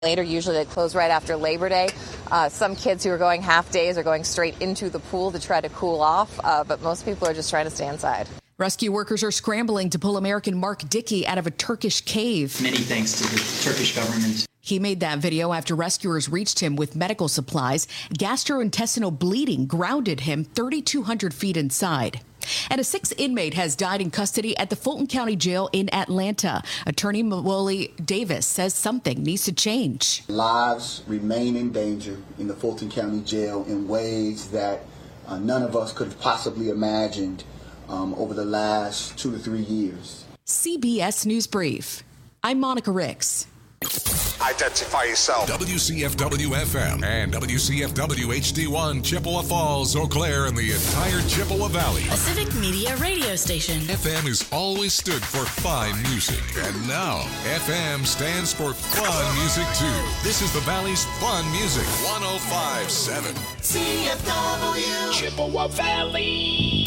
later. Usually they close right after Labor Day. Some kids who are going half days are going straight into the pool to try to cool off, but most people are just trying to stay inside. Rescue workers are scrambling to pull American Mark Dickey out of a Turkish cave. Many thanks to the Turkish government. He made that video after rescuers reached him with medical supplies. Gastrointestinal bleeding grounded him 3,200 feet inside. And a sixth inmate has died in custody at the Fulton County Jail in Atlanta. Attorney Mawoli Davis says something needs to change. Lives remain in danger in the Fulton County Jail in ways that none of us could have possibly imagined over the last 2 to 3 years. CBS News Brief. I'm Monica Ricks. Identify yourself. WCFW-FM and WCFW-HD1, Chippewa Falls, Eau Claire, and the entire Chippewa Valley. A civic media radio station. FM has always stood for fine music. And now, FM stands for fun music, too. This is the Valley's fun music. 105.7. CFW. Chippewa Valley.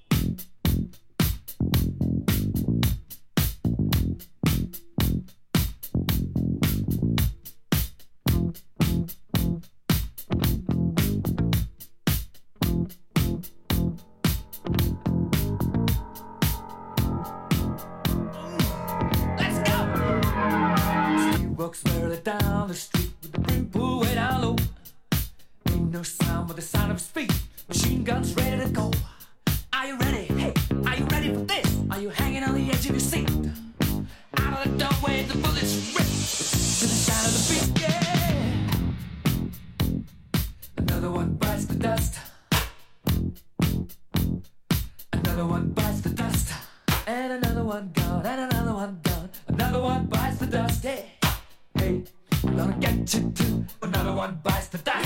Down the street with the brim pulled way down low. Ain't no sound but the sound of his feet. Machine guns ready to go. Are you ready? Hey, are you ready for this? Are you hanging on the edge of your seat? Out of the doorway, the bullets rip to the sound of the beat. Yeah. Another one bites the dust. Another one bites the dust. And another one gone. And another one gone. Another one bites the dust. Yeah. Hey, I'm gonna get you too. Another one bites the dust.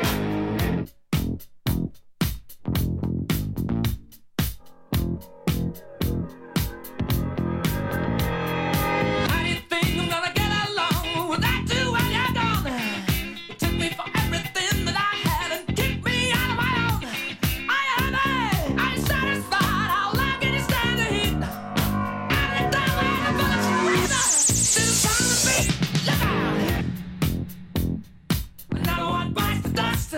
How do you think I'm gonna get along without you when you're gone? You took me for everything that I had and kicked me out of my own. Are you happy? Are you satisfied? How long can you stand the heat? Out of the doorway, the bullets rip to the sound of the beat. Another one bites the dust.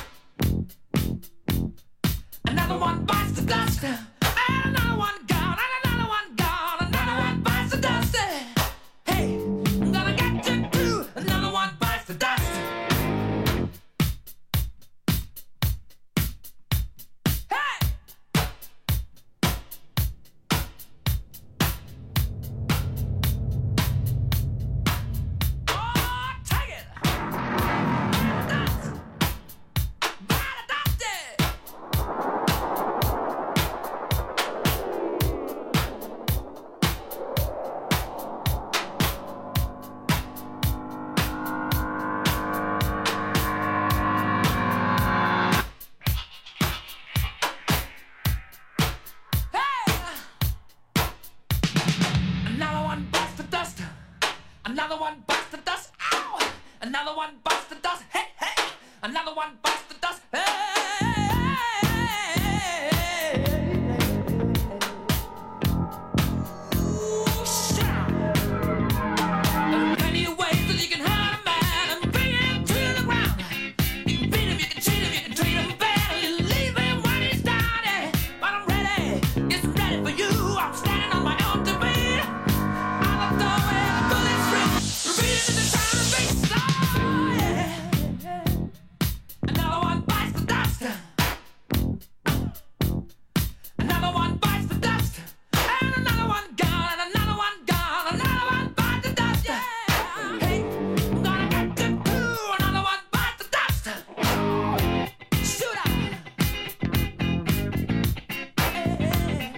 Another one bites the dust. And another one gone. And another one gone. Another one bites the dust. Hey, I'm gonna get you too. Another one bites the dust. Hey! Another one bites the dust. Another one bites the dust. Ow! Another one bites the dust. Hey, hey! Another one bites the dust. Hey! Ooh, shout! There are plenty of ways that you can hurt a man and bring him to the ground. You can beat him, you can cheat him, you can treat him bad, or you leave him when he's down. Yeah. But I'm ready, yes, I'm ready for you. I'm standing on my own to beat. Another one bites the dust. Another one bites the dust. And another one gone. And another one gone. Another one bites the dust. Yeah. Hey, I'm gonna get you too. Another one bites the dust. Shoot out. Hey.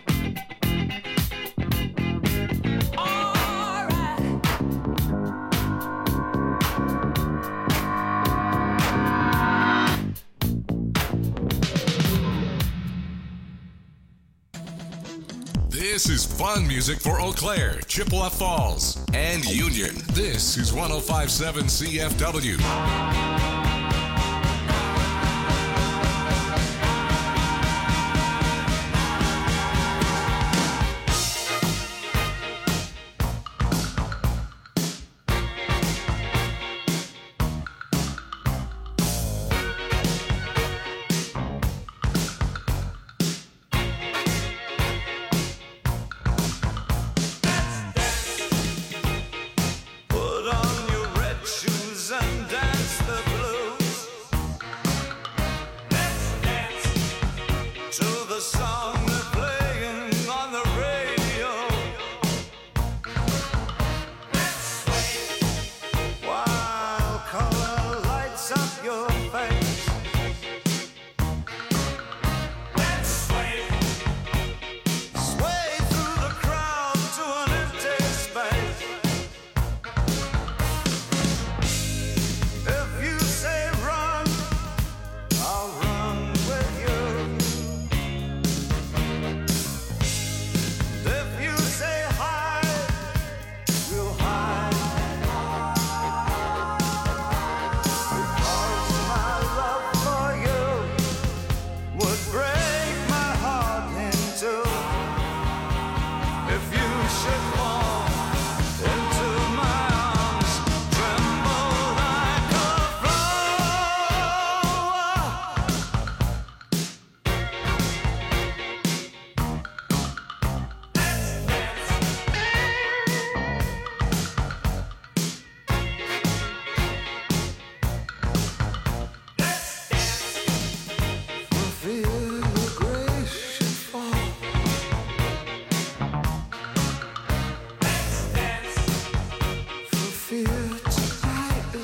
All right. This is fun music for Eau Claire, Chippewa Falls, and Union. This is 105.7 CFW.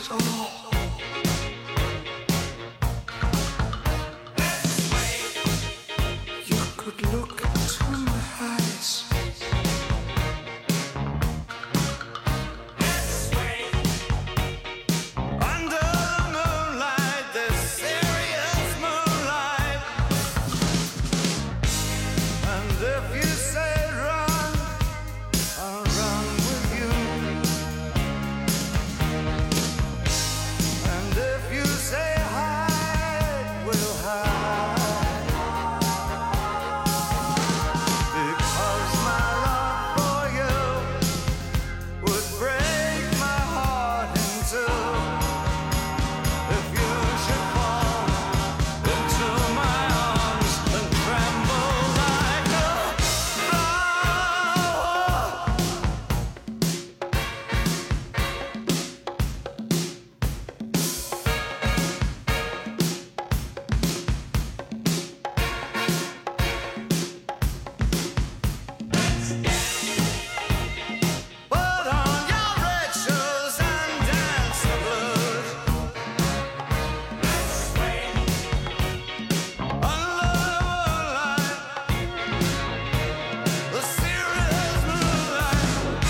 it all. You could look into my eyes. Under the moonlight, this serious moonlight. And if you say run, I'll run with you. And if you say hide, we'll hide. Because my love for you would break my heart in two. If you should fall into my arms and tremble like a flower. Put on your red shoes and dance the blues. Under the moonlight, the serious moonlight.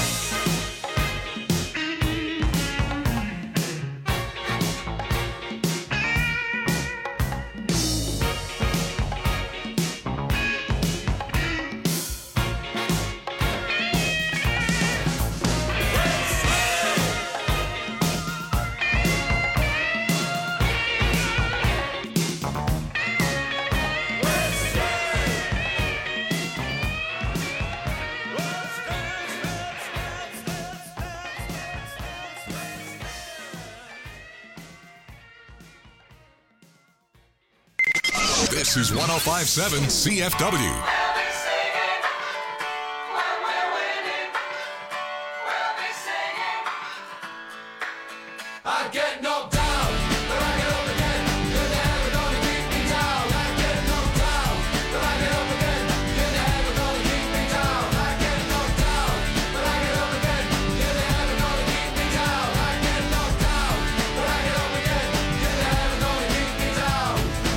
This is 105.7 CFW. I get knocked down, but I get up again. You're never gonna keep me down. I get knocked down, but I get up again. You're never gonna keep me down. I get knocked down, but I get up again. You're never gonna keep me down. I get knocked down, but I get up again. You're never gonna keep me down.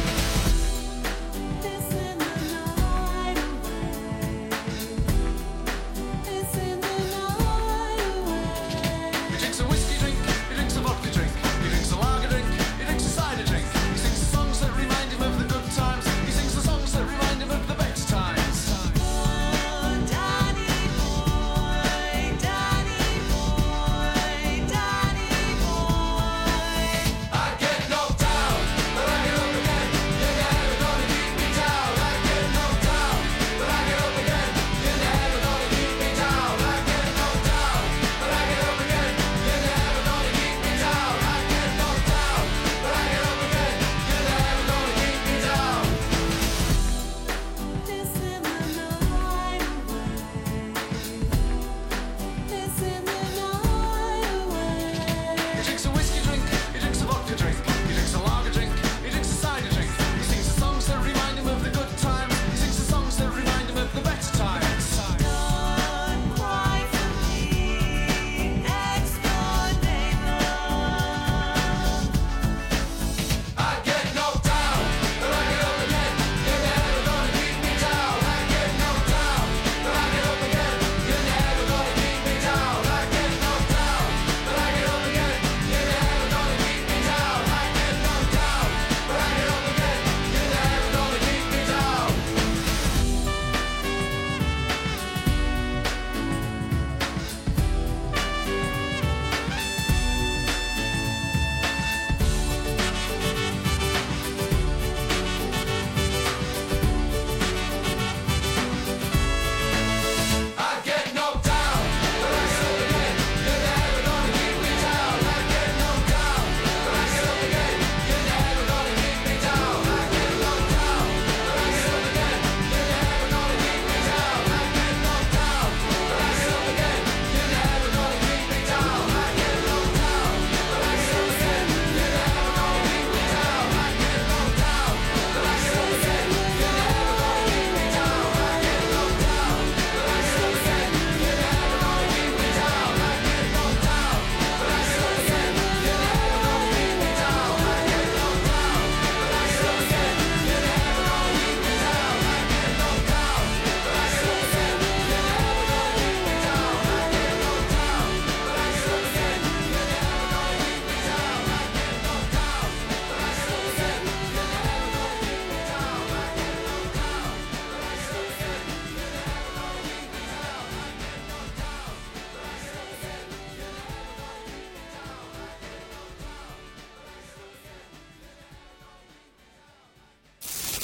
It's in the night away. It's in the night away. He drinks a whiskey drink, he drinks a vodka drink, he drinks a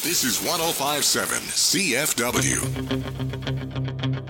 This is 105.7 CFW.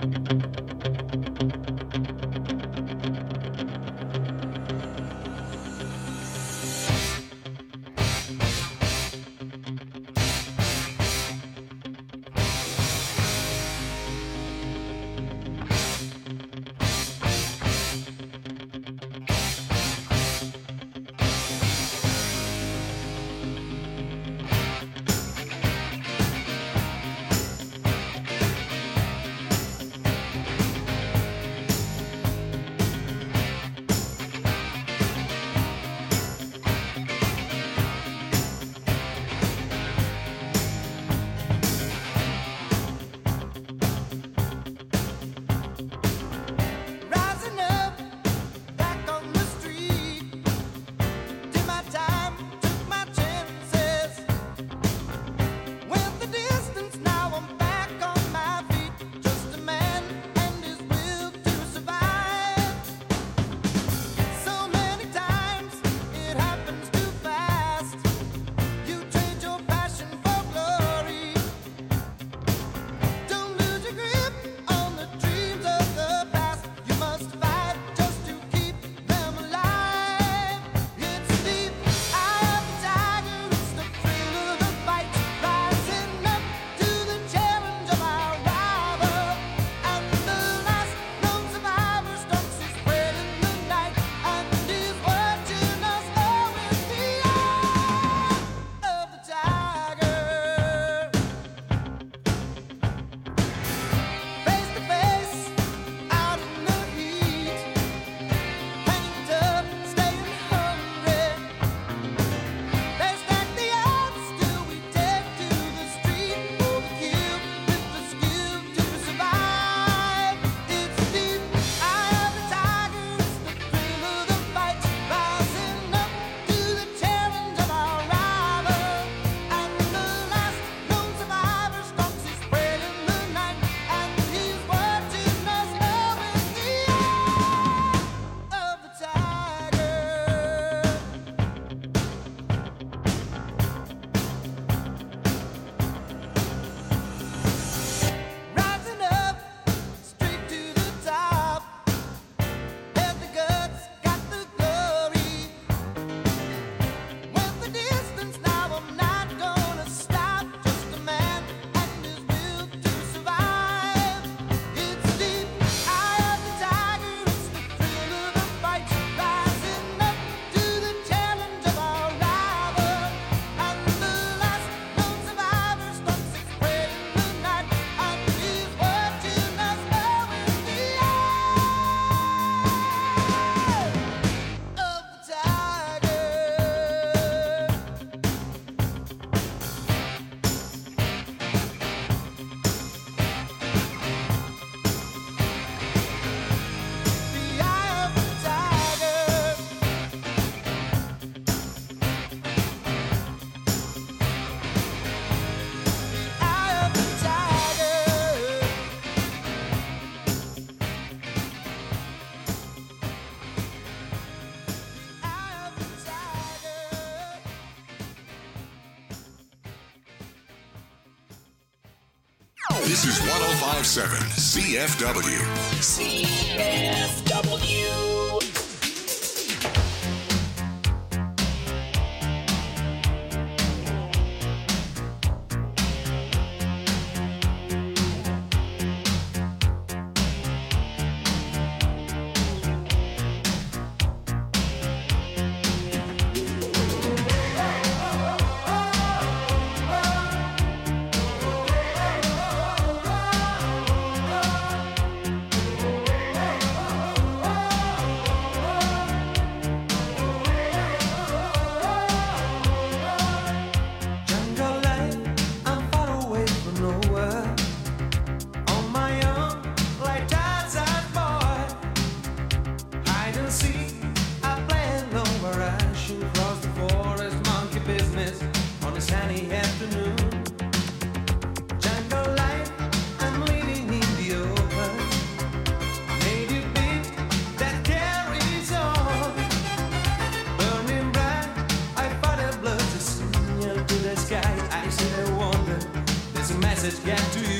Rising up, back on the street. Did my time, took my chances. Went the distance, now I'm back on my feet. Just a man and his will to survive. So many times it happens too fast. You trade your passion for glory. Don't lose your grip on the dreams of the past. You must fight just to keep them alive. It's the eye of the tiger, it's the thrill of the fight. Rising up to the challenge of our rival. And the last known survivor stalks his prey in the night. And he's watching us all with the eye of the tiger. Face to face, out in the heat, hanging tough, staying hungry. They stack the odds till we take to the street for the kill, with the skill to survive. It's the eye of the tiger, it's the thrill of the fight, rising up to the challenge of our rival. And the last known survivor stalks his prey in the night, and he's watching us all with the eye of the tiger. Rising up, straight to the top. Had the guts, got the glory. Went the distance, now I'm not gonna stop. Just a man and his will to survive. It's the eye of the tiger, it's the thrill of the fight. Rising up to the challenge of our rival. And the last known survivor stalks his prey in the night. And he's watching us all with the eye of the tiger. The eye of the tiger. Eye of the tiger. Eye of the tiger. This is 105.7 CFW. CFW. Jungle life, I'm far away from nowhere. On my own, like Tarzan boy. Hide and seek, I play alone where I shoot across the forest. Monkey business on a sunny afternoon. Jungle life, I'm living in the open. Native beat that carries on. Burning bright, I fight a blood to signal to the sky. I see the wonder get to you.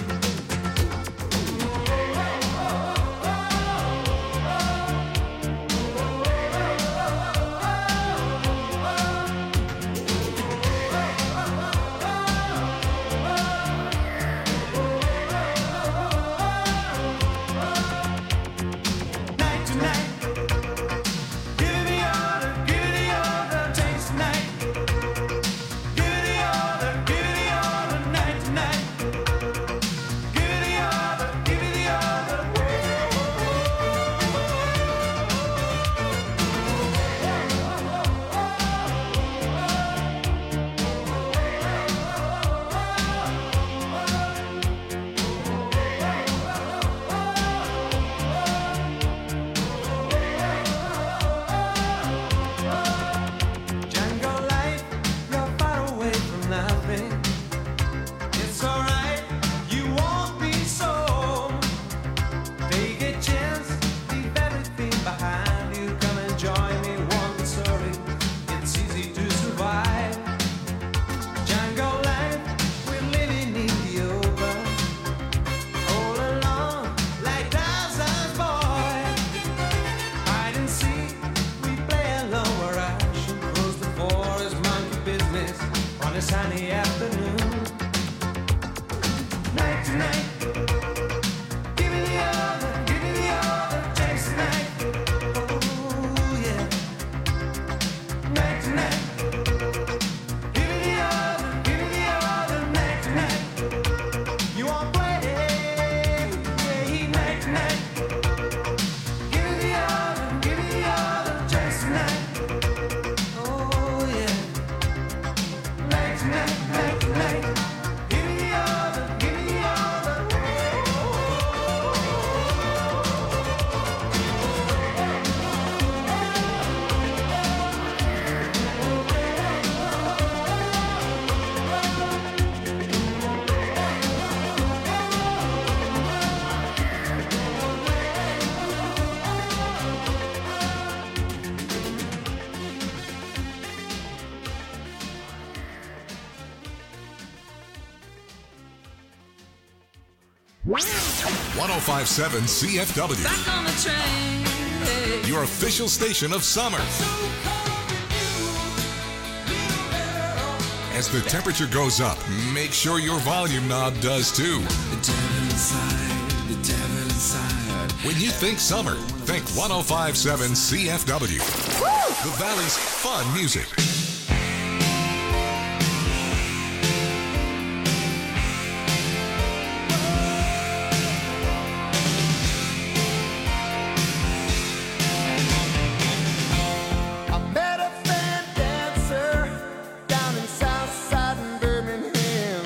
Night to night, give it the order, give it the order, taste tonight. Give it the order, give it the order, night to night. Give it the order, give it the order. Django light, you're far away from nothing. It's alright, you won't be so. Take a chance, leave everything behind you. Come and join me, won't be sorry. It's easy to survive. Django life, we're living in the open. All alone, like Tarzan's boy. Hide and seek, we play alone where action grows the forest monkey business on a sunny afternoon. Night to night, give me the other, chase the night. Oh yeah. Night to night, give me the other, night to night. You won't play, yeah, night to night. Give me the other, chase the night. Oh yeah. Night to night, night to night. Give me the other, give me the other. #1057 CFW, Back on the train. your official station of summer. As the temperature goes up, make sure your volume knob does too. The devil inside, the devil inside. When you think summer, think 1057 CFW, the Valley's fun music. I met a fan dancer down in Southside in Birmingham.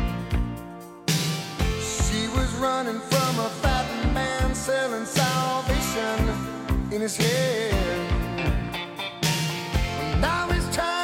She was running from a fat man selling salvation in his head. Now he's trying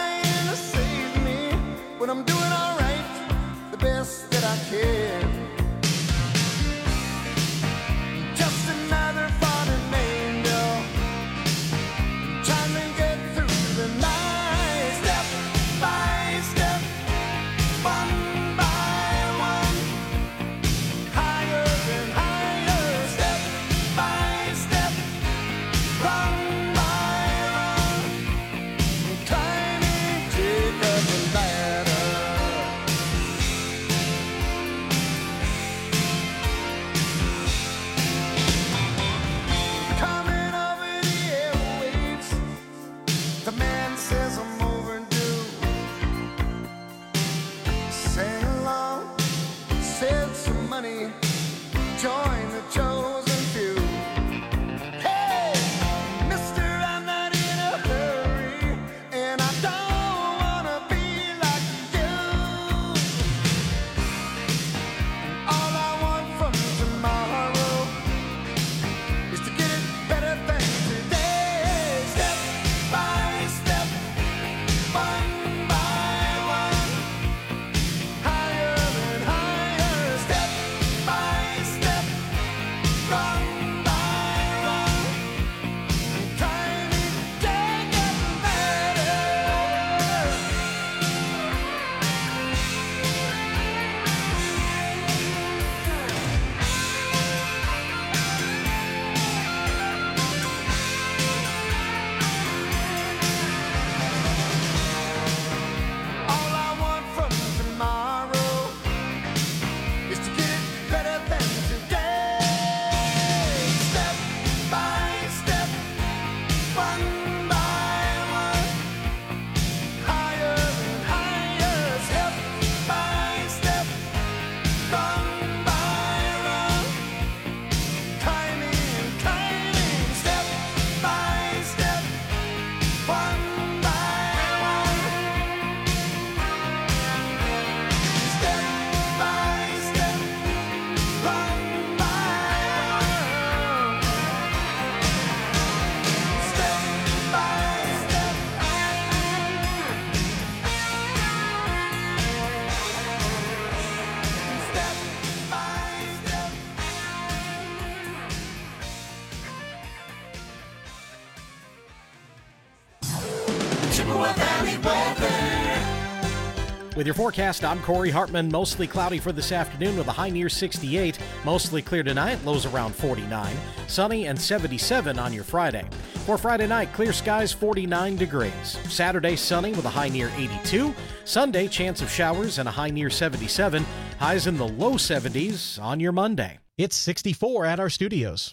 Chippewa Valley weather. With your forecast, I'm Corey Hartman. Mostly cloudy for this afternoon with a high near 68. Mostly clear tonight, lows around 49. Sunny and 77 on your Friday. For Friday night, clear skies, 49 degrees. Saturday, sunny with a high near 82. Sunday, chance of showers and a high near 77. Highs in the low 70s on your Monday. It's 64 at our studios.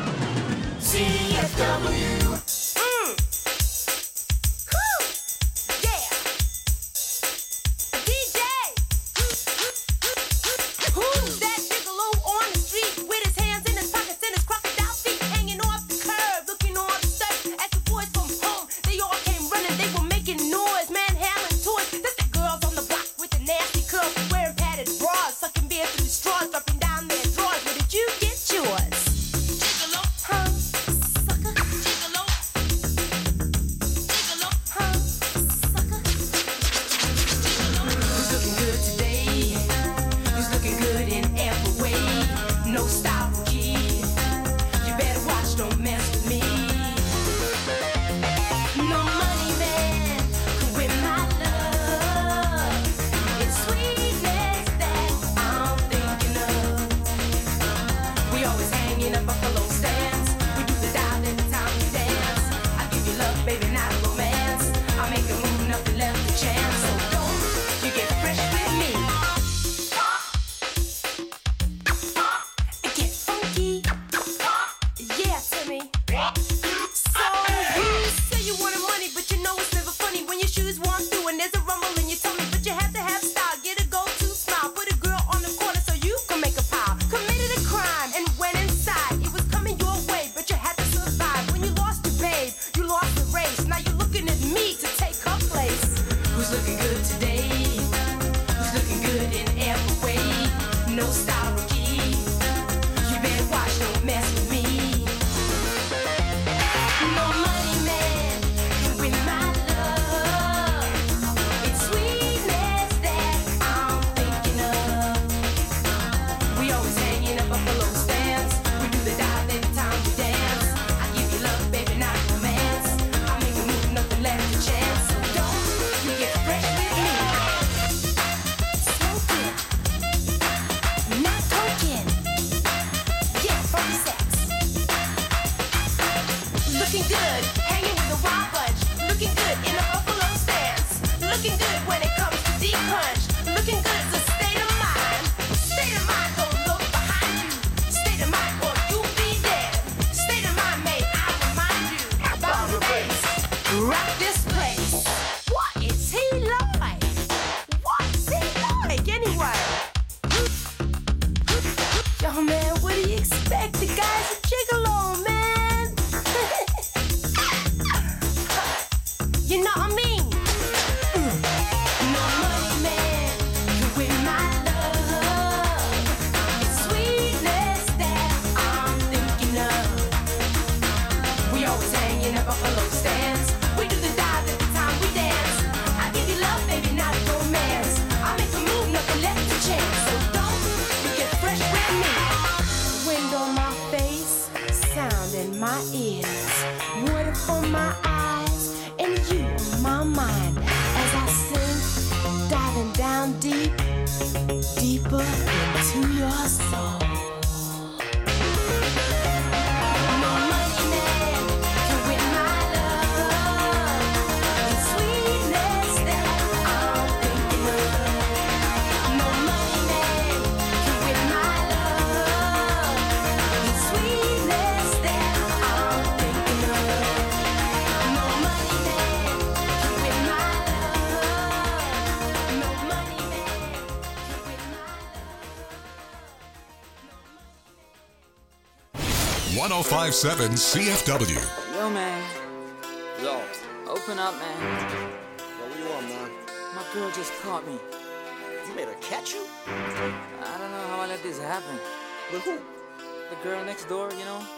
CFW. .1057 CFW. Yo, man. Yo. Open up, man. Yo, what you want, man? My girl just caught me. You made her catch you? I don't know how I let this happen. With who? The girl next door, you know?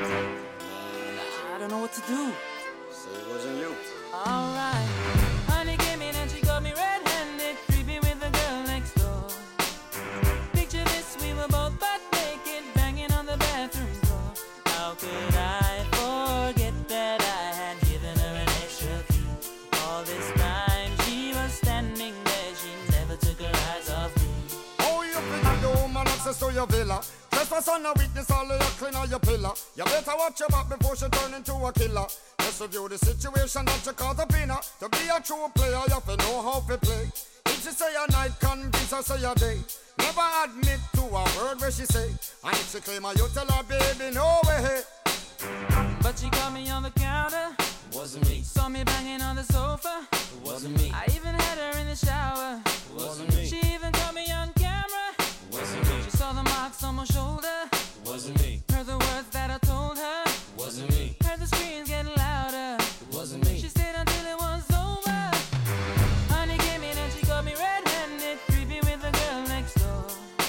I don't know what to do. So it wasn't you. Alright. Honey came in and she got me red-handed, creepy with the girl next door. Picture this, we were both butt naked, banging on the bathroom door. How could I forget that I had given her an extra key? All this access to your villa. Trespass on a witness, all of your clean on your pillar. You better watch your back before she turn into a killer. Just review the situation that you caught up in her. To be a true player, you have to know how to play. If she say a night, convince her say a day. Never admit to a word where she say. And if she claim her, you tell her, baby, no way. But she caught me on the counter. Wasn't me. Saw me banging on the sofa. Wasn't me. I even had her in the shower. Wasn't me. She even caught me on camera. Wasn't me. She saw the marks on my shoulder. Wasn't me. Heard the words that I told her. Wasn't me. Heard the screams getting louder. Wasn't me. She stayed until it was over. Honey came in and she got me red-handed, creepy with the girl next door.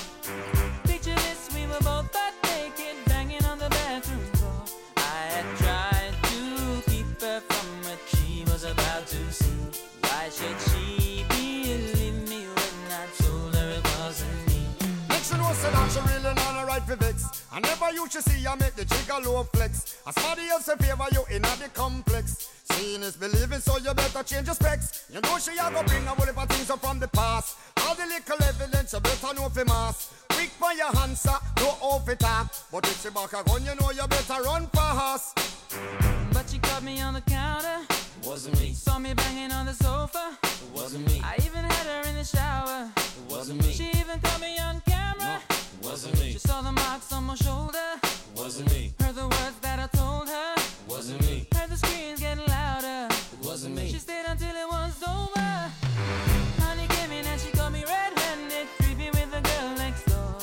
Picture this, we were both butt naked, banging on the bathroom floor. I had tried to keep her from what she was about to see. Why should she believe me when I told her it wasn't me? Make she know say that she really not a right for vex. I never used to see her make the jigger low flex. As somebody else in favor you in the complex. Seeing is believing, so you better change your specs. You know she a go bring a whole heap of things up from the past. All the little evidence you better know for mass. Quick for your answer, no off it talk. But if she back a gun, you know you better run fast. But she caught me on the counter. Wasn't me. Saw me banging on the sofa. Wasn't me. I even had her in the shower. Wasn't me. She even caught me on camera. Wasn't me. She saw the marks on my shoulder. Wasn't me. Heard the words that I told her. Wasn't me. Heard the screams getting louder. Wasn't me. She stayed until it was over. Honey came in and she got me red-handed, creepy with the girl next door.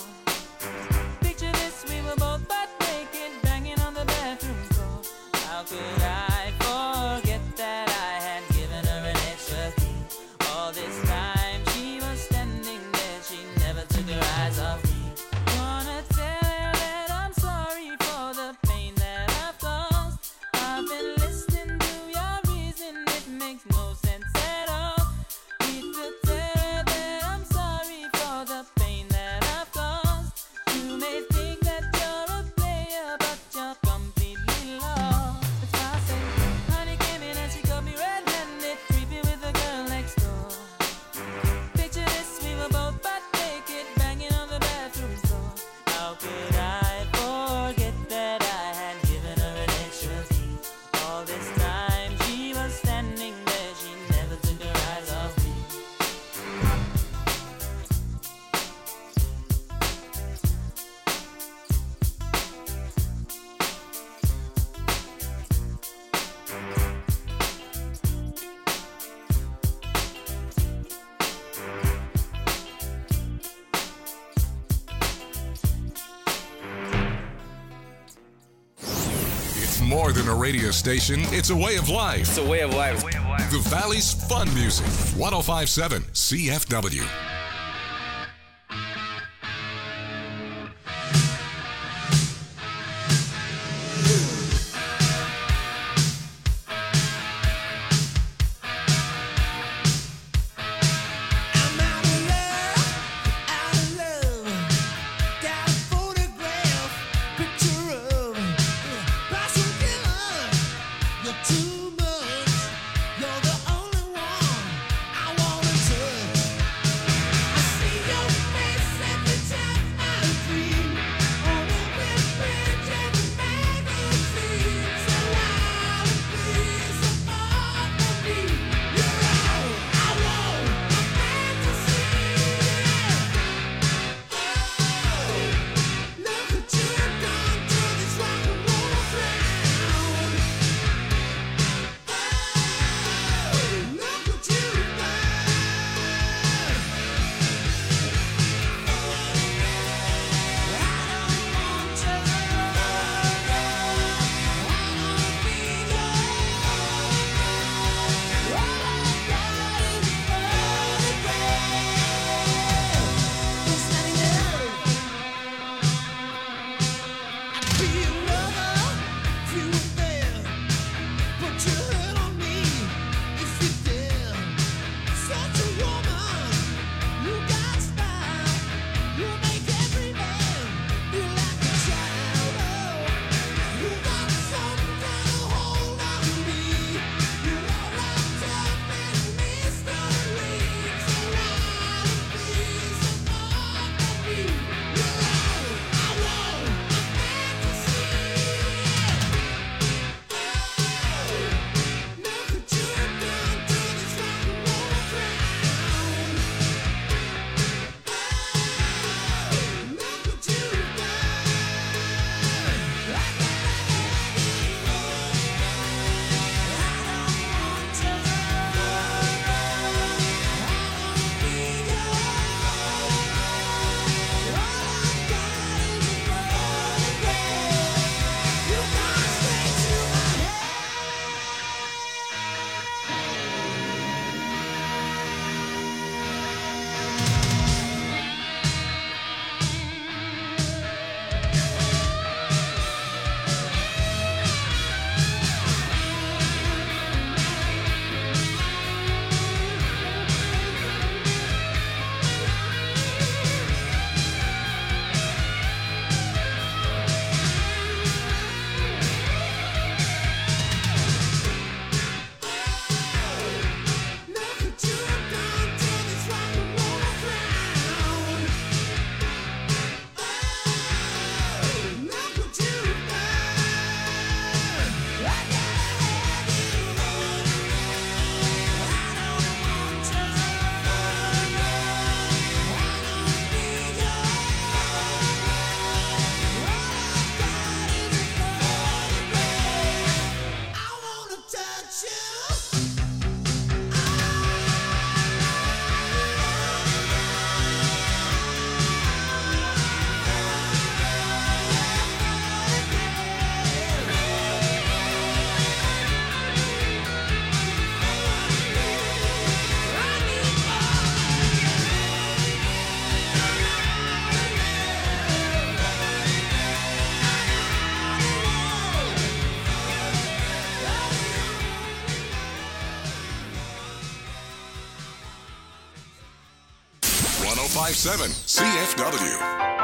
Picture this, we were both butt naked, banging on the bathroom floor. How could I forget that I had given her an extra key? All this time she was standing there, she never took her eyes off me. Wanna tell her that I'm sorry for the pain that I've caused. I've been listening to your reason, it makes no sense at all. Need to tell her that I'm sorry for the pain that I've caused. You may think that you're a player, but you're completely lost. That's why I say, honey came in and she got me red-handed, creepy with the girl next door. Picture this, we were both butt naked, banging on the bathroom floor. How could I forget that I had given her an extra key? All this time she was standing there, she never took her eyes off me. It's more than a radio station, it's a way of life. It's a way of life. The Valley's Fun Music, 1057 CFW. Too much, you're the only one I wanna touch. 1057 CFW.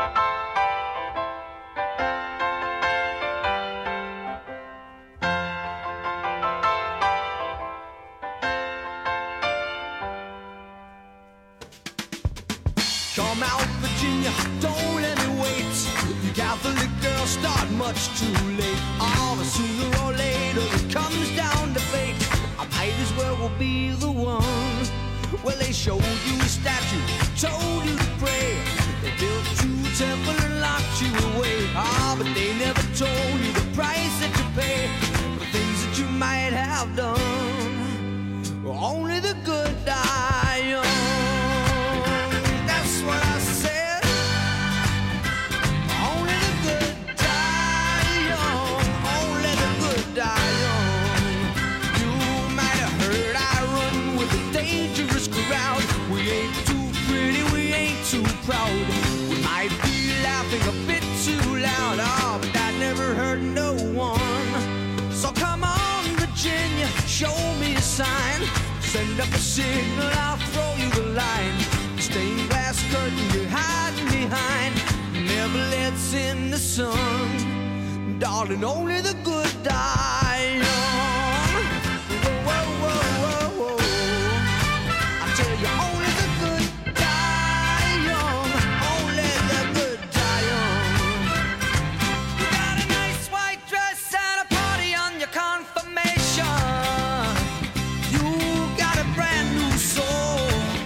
Come out, Virginia, don't let me wait. You Catholic girls start much too late. Oh, but sooner or later it comes down to fate. I might as well be the one. Well, they showed you a statue, told you to pray. They built you a temple and locked you away. Ah, but they never told you the price that you pay for things that you might have done. Well, only the good die young. That's what I said. Only the good die young. Only the good die young. You might have heard I run with a dangerous crowd. We ain't too pretty, we ain't too proud. We might be laughing a bit too loud. Oh, but that never hurt no one. So come on, Virginia, show me a sign. Send up a signal, I'll throw you the line. Stained glass curtain you're hiding behind never lets in the sun. Darling, only the good die young. Whoa, whoa, whoa, whoa, whoa. I tell you, only the good die young. Only the good die young. You got a nice white dress and a party on your confirmation. You got a brand new soul.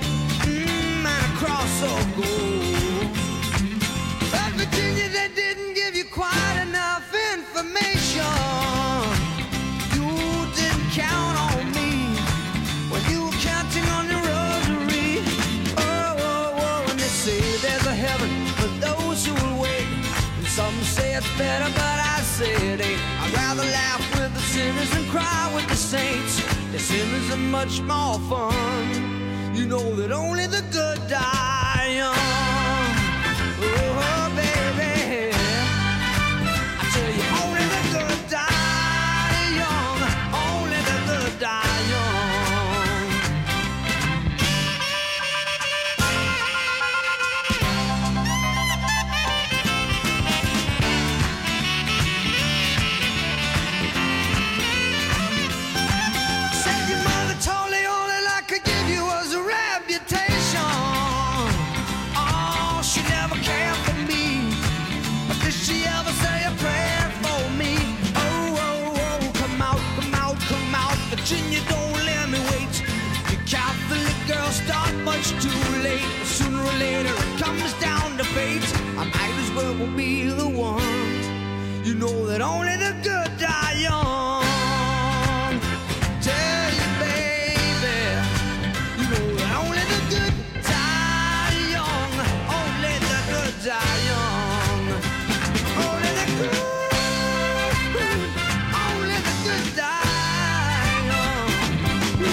So gold. But Virginia, they didn't give you quite enough information. You didn't count on me when you were counting on your rosary. Oh, oh, oh, and they say there's a heaven for those who will wait. And some say it's better, but I say it ain't. I'd rather laugh with the sinners than cry with the saints. The sinners are much more fun. You know that only the good die young. Oh, baby, I tell you, only the good die young. Only the good die young. Said your mother told you all that I could give you was a reputation. Oh, she never cared for me. But did she ever say a prayer for me? Oh, oh, oh, come out, come out, come out. Virginia, don't let me wait. You Catholic girls start much too late. Sooner or later it comes down to fate. I might as well be the one. You know that only the good die young. Tell you, baby, you know that only the good die young. Only the good die young. Only the good, only the good die young.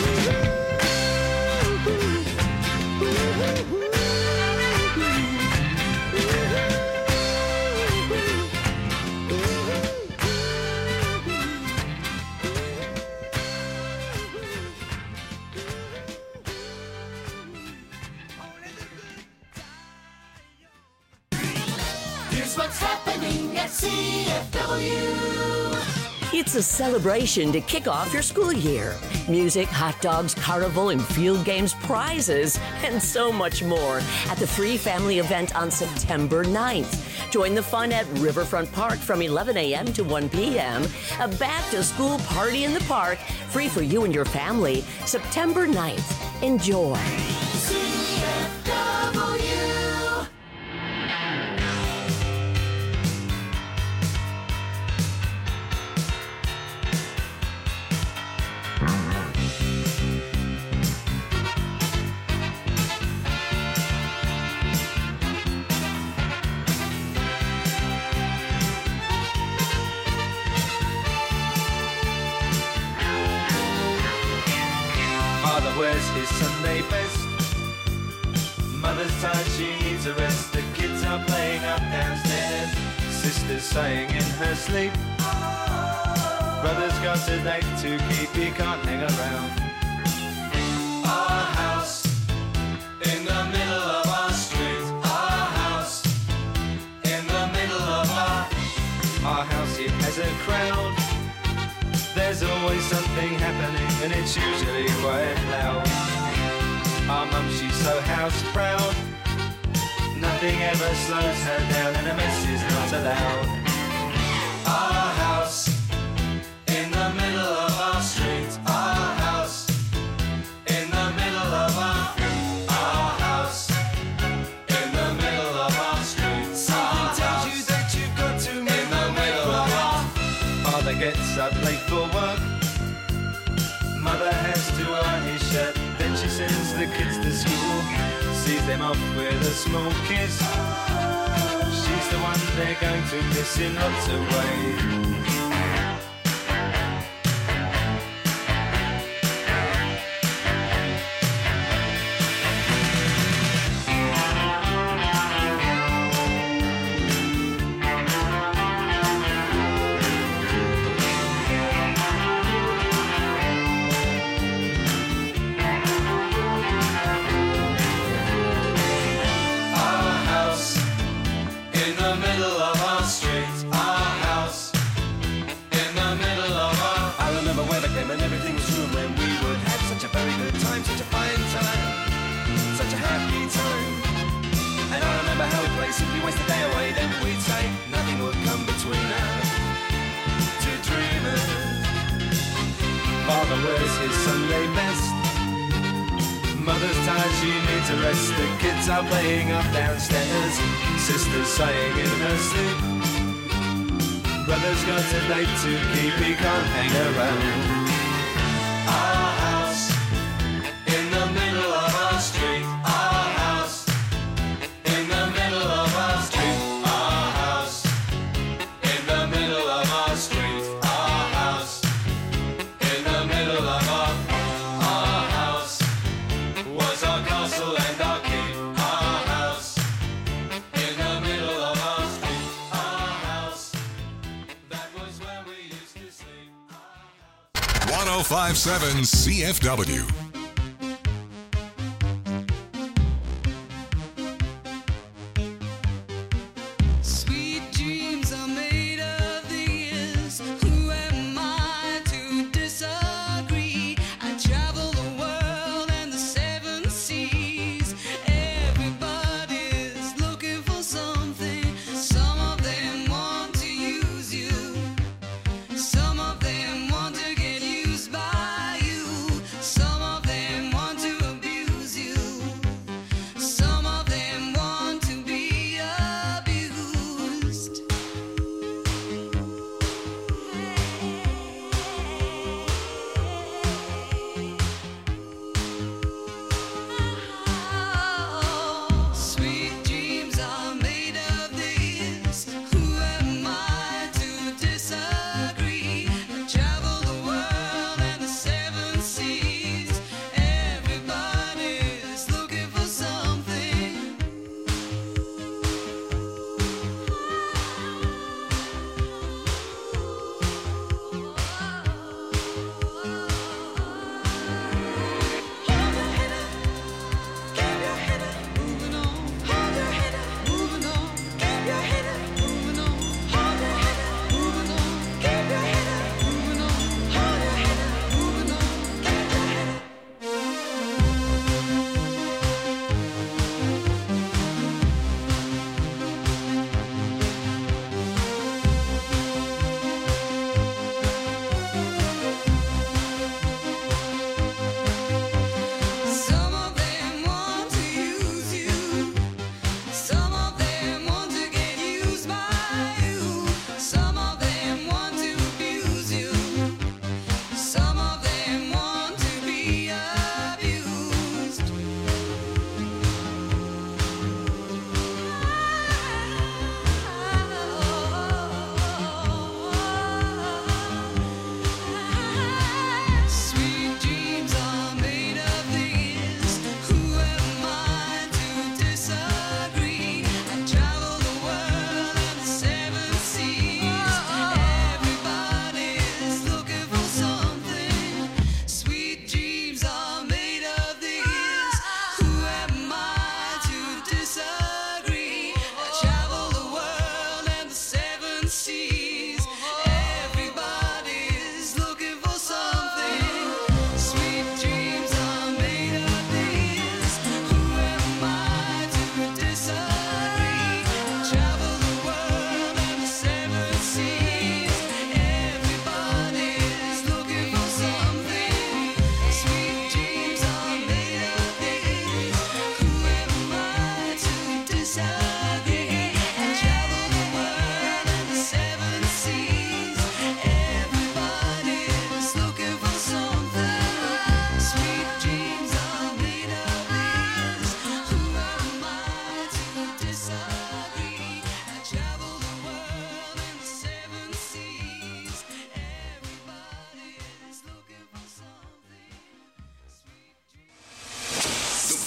Here's what's happening at CFW. It's a celebration to kick off your school year. Music, hot dogs, carnival, and field games, prizes, and so much more at the free family event on September 9th. Join the fun at Riverfront Park from 11 a.m. to 1 p.m. A back-to-school party in the park, free for you and your family, September 9th. Enjoy. CFW. Father wears his Sunday best. Mother's tired, she needs a rest. The kids are playing up downstairs. Sister's sighing in her sleep. Brother's got a date to keep, he can't hang around. Our house in the middle of our street. and it's usually quite loud. Our mum, she's so house proud. Nothing ever slows her down, and a mess is not allowed. Our house in the middle of our street. Our house in the middle of our house in the middle of our street. Something tells you that you've got to move in the middle of our. Father gets up late for work. Mother has to iron his shirt. Then she sends the kids to school. Sees them off with a small kiss. She's the one they're going to miss in lots of ways. Simply waste the day away, then we'd say nothing would come between us. Two dreamers. Father wears his Sunday best. Mother's tired, she needs a rest. The kids are playing up downstairs. Sister's sighing in her sleep. Brother's got a date to keep, he can't hang around. Our house in the middle of our street. Our house in the middle of our street. Our house in the middle of our street. Our house in the middle of our house was our castle and our keep. Our house in the middle of our street. Our house, that was where we used to sleep. 105.7 CFW. Sweet dreams are made of these. Who am I to disagree? I travel the world and the seven seas. Everybody's looking for something. Some of them want to use you. Some of them want to get used by you. Some of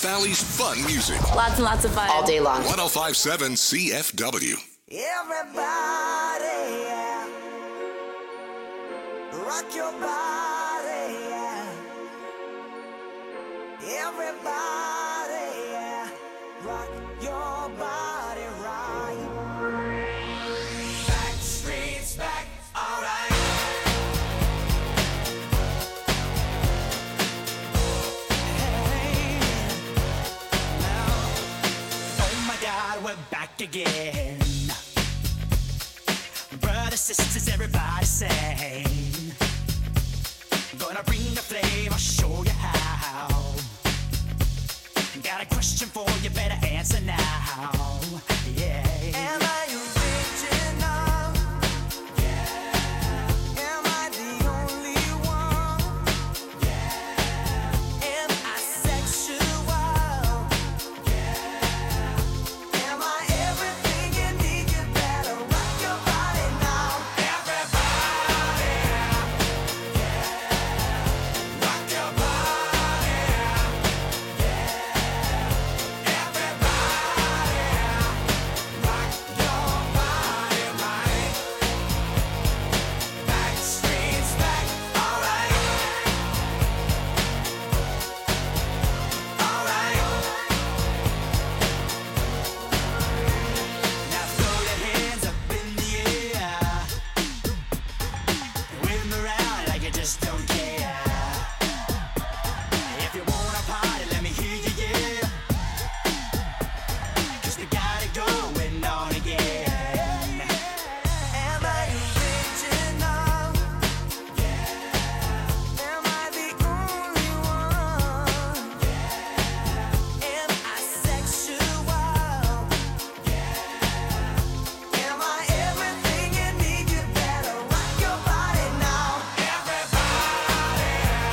Valley's fun music. Lots and lots of fun. All day long. 105.7 CFW. Everybody, yeah. Rock your body, yeah. Everybody, yeah. Rock your body right. Back streets back, alright. Hey, now, oh my God, we're back again. Brothers, sisters, everybody sing. Gonna bring the flame, I'll show you how. Got a question for you, better answer now. Yeah. Am I original? Yeah. Am I the only one? Yeah. Am I sexual? Yeah. Am I everything you need? You better rock your body now. Everybody, yeah. Rock your body, yeah. Everybody, rock your body right. Back streets back, alright. Alright. Now throw your hands up in the air. Wave 'em around like you just don't care. If you wanna party, let me hear you, yeah. 'Cause we got it going on again. Am I original? Yeah. Am I the only one? Yeah. Am I sexual? Yeah. Am I everything you need? You better rock your body now. Everybody,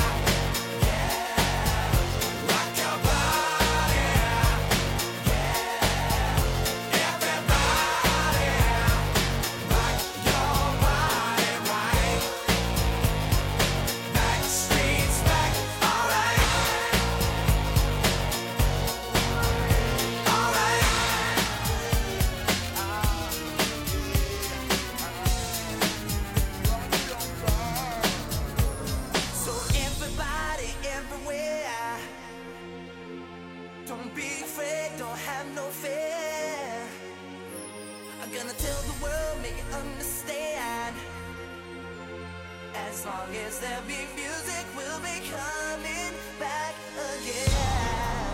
yeah. Rock your body, yeah. Everybody, rock your body right. Back streets back, alright. Alright. So everybody, everywhere, don't be afraid, don't have no fear. I'm gonna tell the world, make it understand. As long as there be music, we'll be coming back again.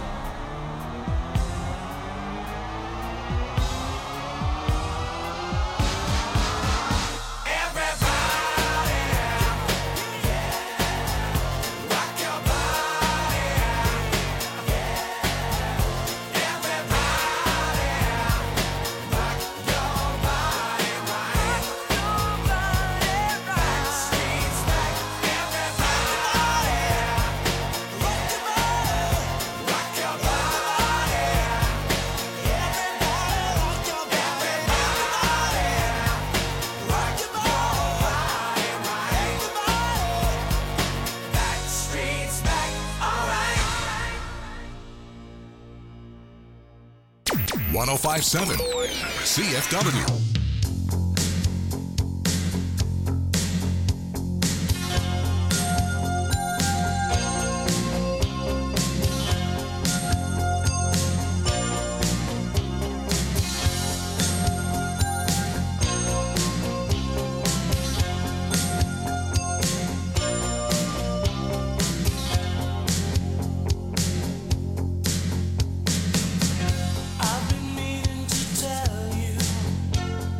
Everybody, yeah. Rock your body, yeah. Everybody, rock your body right. Back streets back, everybody, rock your body, rock your body, everybody, rock your body, rock your body right. Back streets back, alright. 105.7 CFW. I've been meaning to tell you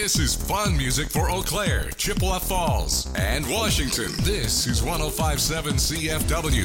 This is fun music for Eau Claire, Chippewa Falls, and Washington. This is 105.7 CFW.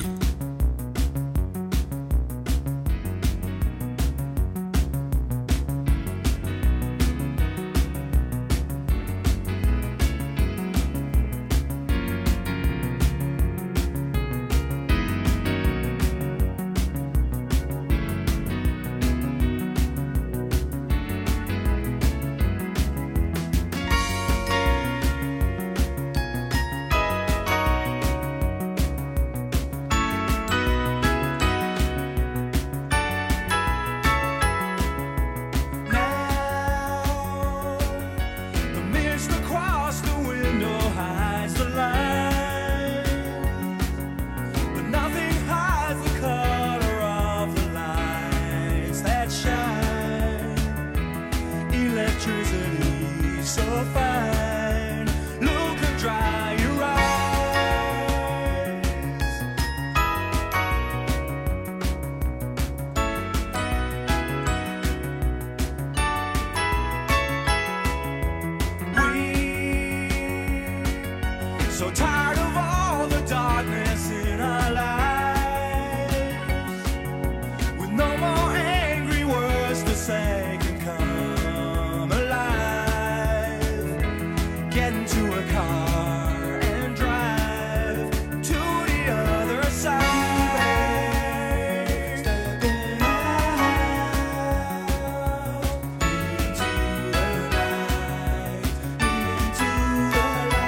So tired of all the darkness in our lives, with no more angry words to say can come alive. Get into a car and drive to the other side. Stepping out into the night, into the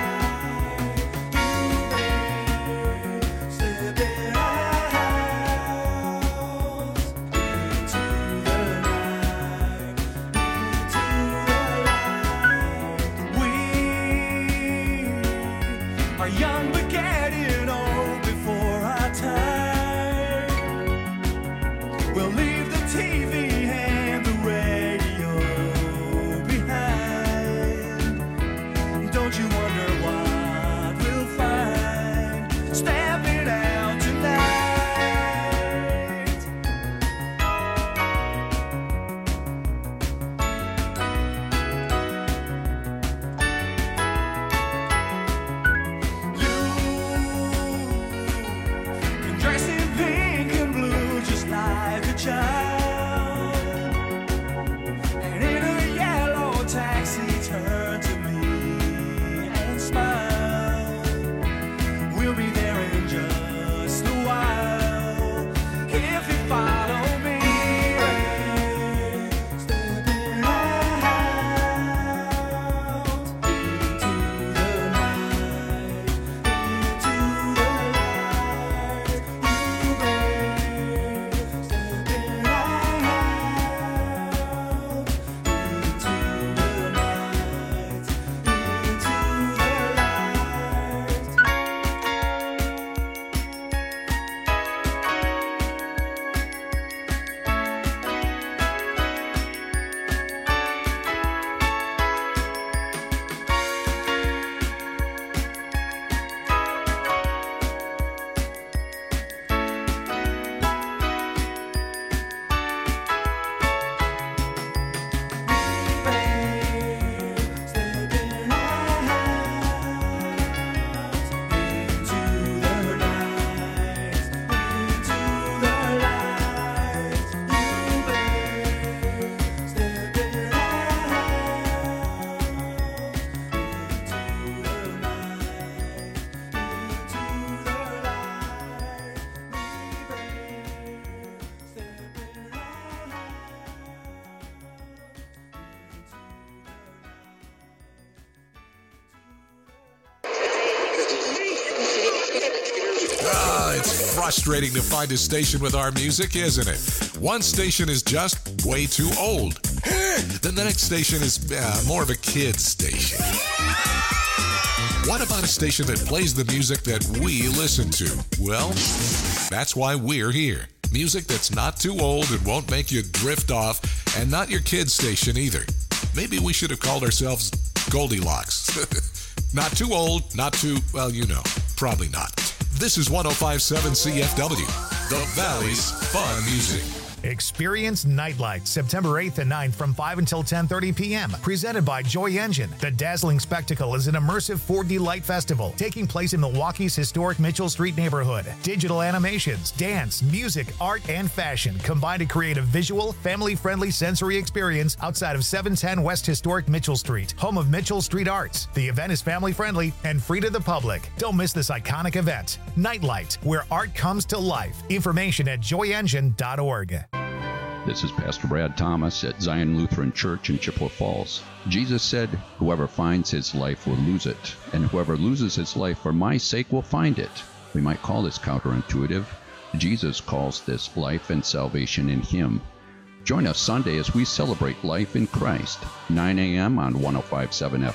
young but getting old before our time. We'll leave the TV and the radio behind. Don't you wonder what we'll find stepping out tonight? Dress in pink and blue just like a child, and in a yellow taxi turn to me and smile. We'll be there in just a while if you follow me. Stepping out into the night, into the It's frustrating to find a station with our music, isn't it? One station is just way too old. Then the next station is more of a kid's station. What about a station that plays the music that we listen to? Well, that's why we're here. Music that's not too old and won't make you drift off, and not your kid's station either. Maybe we should have called ourselves Goldilocks. Not too old, not too, well, you know, probably not. This is 105.7 CFW, the Valley's Fun Music. Experience Nightlight September 8th and 9th from 5 until 10:30 p.m. Presented by Joy Engine. The dazzling spectacle is an immersive 4D light festival taking place in Milwaukee's historic Mitchell Street neighborhood. Digital animations, dance, music, art, and fashion combine to create a visual, family-friendly sensory experience outside of 710 West Historic Mitchell Street, home of Mitchell Street Arts. The event is family-friendly and free to the public. Don't miss this iconic event. Nightlight, where art comes to life. Information at joyengine.org. This is Pastor Brad Thomas at Zion Lutheran Church in Chippewa Falls. Jesus said, "Whoever finds his life will lose it, and whoever loses his life for my sake will find it." We might call this counterintuitive. Jesus calls this life and salvation in him. Join us Sunday as we celebrate life in Christ, 9 a.m. on 105.7